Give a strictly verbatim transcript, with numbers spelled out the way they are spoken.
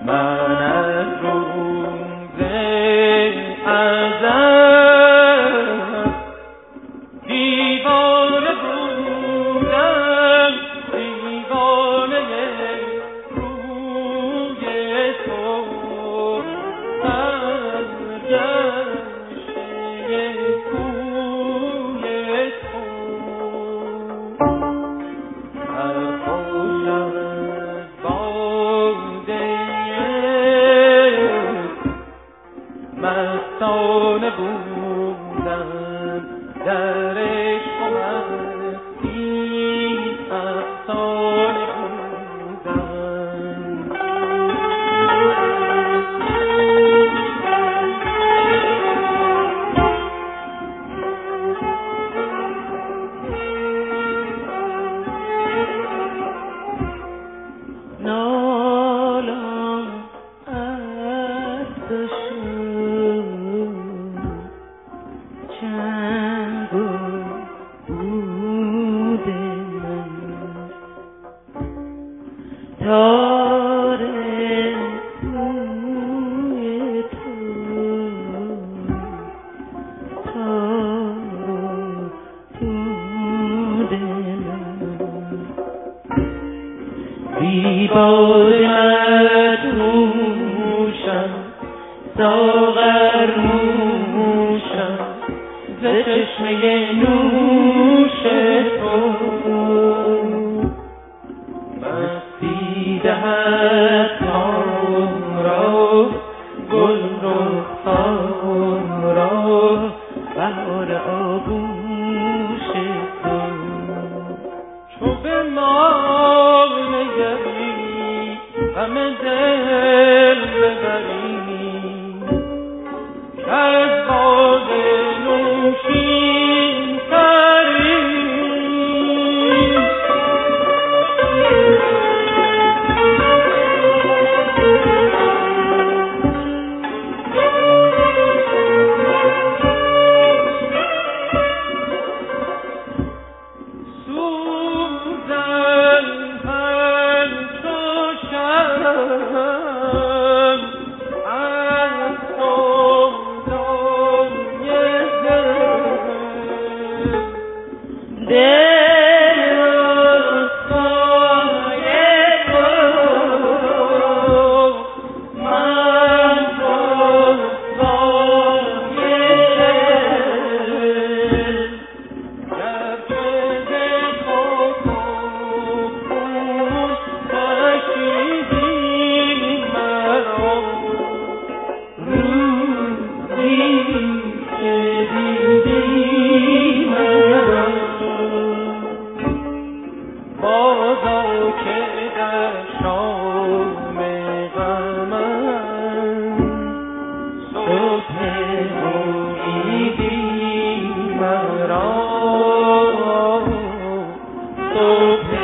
من از روز ازل دیوانه بودم، دیوانه روی تو، سرگشته کوی تو. سرخوش از باده مستانه بودم، در عشق و مستی افسانه بودم. نالان از تو شد چند بود من، تار روی تو، تار بود من. بیباد مدهوشم، ساغر نوشم ز چشمه نوش تو. مستی دهد کام را، گل رخسار را، بهار آغوش تو. چو به ما نگری همه دل ببری، از باد نوشین تری. سوزن همچو شمع از سودای دل، دل رسوای تو، من رسوای دل. گرچه ز خاک و خون کشیدی مرا، روزی که دیدی مرا، بازا که در شام غمم صبح امیدی مرا، صبح